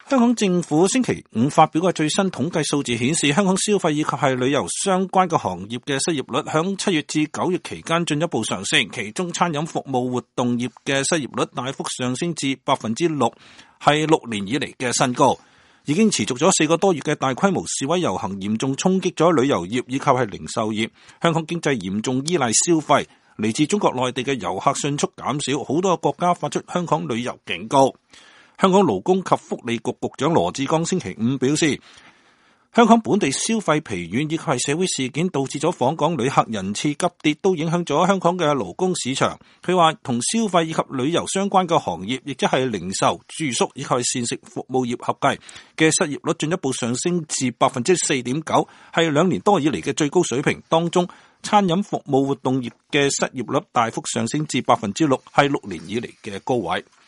香港政府星期五發表嘅最新統計數字顯示，香港消費以及係旅遊相關嘅行業嘅失業率響7月至9月期間進一步上升，其中餐飲服務活動業嘅失業率大幅上升至 6%， 係6年以嚟嘅新高。已經持續咗4個多月嘅大規模示威遊行嚴重衝擊咗旅遊業以及係零售業，香港經濟嚴重依賴消費，嚟自中國內地嘅遊客迅速減少，好多國家發出香港旅遊警告。香港勞工及福利局局長羅致光星期五表示，香港本地消費疲軟以及係社會事件導致咗訪港旅客人次急跌，都影響咗香港嘅勞工市場。佢話同消費以及旅遊相關嘅行業，亦即係零售、住宿以及係膳食服務業合計嘅失業率進一步上升至 4.9%， 係2年多以嚟嘅最高水平。當中餐飲服務活動業嘅失業率大幅上升至 6%， 係6年以嚟嘅高位。